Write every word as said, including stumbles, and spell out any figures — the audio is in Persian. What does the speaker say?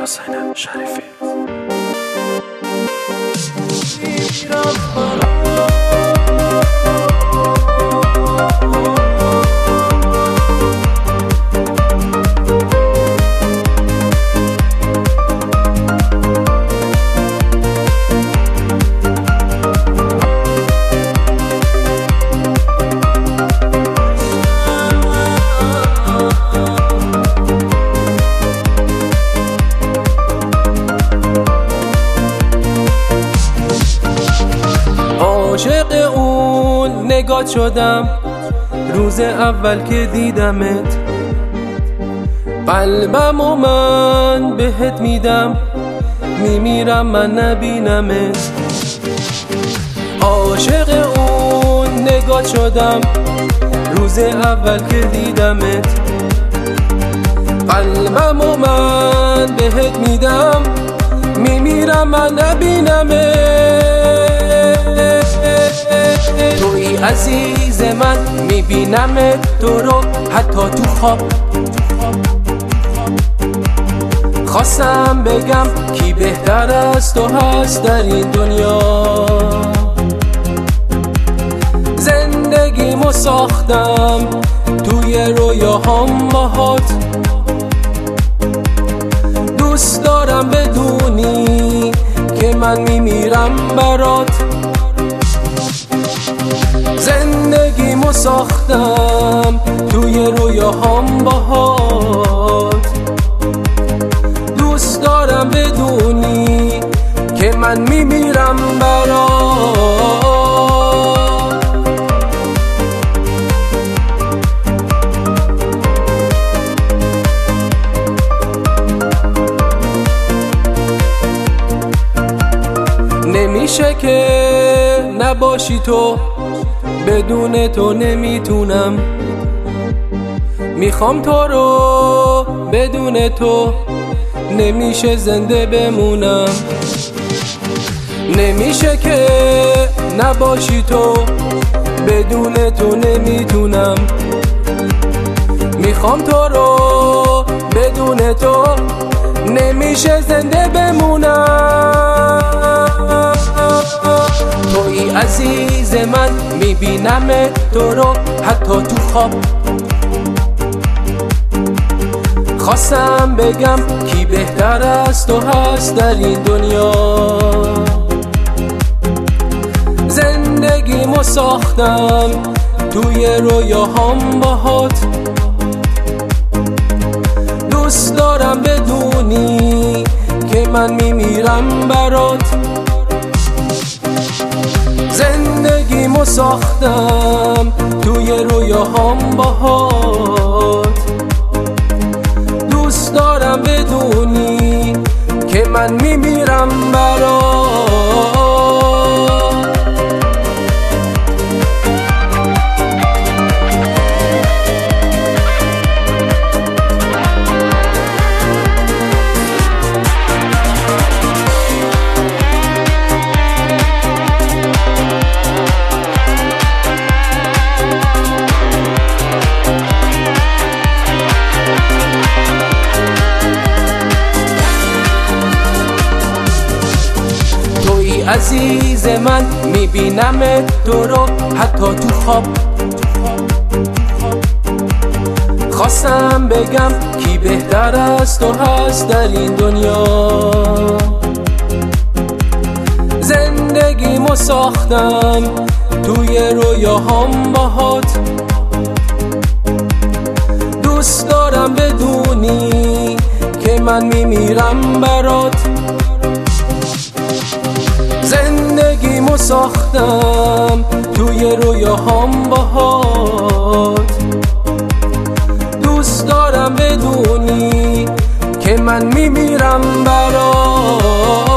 حسین شریفی. عاشق اون نگات شدم روز اول که دیدمت، قلبم و من بهت میدم، میمیرم من نبینمت. عاشق اون نگات شدم روز اول که دیدمت، قلبم و من بهت میدم، میمیرم من نبینمت. توی عزیز من میبینمت تو رو حتی تو خواب، خواستم بگم کی بهتر از تو هست در این دنیا. زندگیمو ساختم توی رویاهام باهات، دوست دارم بدونی که من میمیرم برات. زندگیمو ساختم توی رویاهام باهات، دوست دارم بدونی که من میمیرم برات. نمیشه که نباشی تو، بدون تو نمیتونم. میخوام تو رو، بدون تو نمیشه زنده بمونم. نمیشه که نباشی تو، بدون تو نمیتونم. میخوام تو رو، بدون تو نمیشه زنده بمونم. توی عزیز من میبینمت تو رو حتی تو خواب، خواستم بگم کی بهتر از تو هست در این دنیا. زندگیمو ساختم توی رویاهام باهات، دوست دارم بدونی که من میمیرم برات. زندگیمو ساختم توی رویاهام باهات، دوست دارم بدونی که من میمیرم برات. عزیز من میبینمت تو رو حتی تو خواب، خواستم بگم کی بهتر از تو هست در این دنیا. زندگیمو ساختم توی رویاهام باهات، دوست دارم بدونی که من میمیرم برات. زندگیمو ساختم توی رویاهام باهات، دوست دارم بدونی که من میمیرم برات.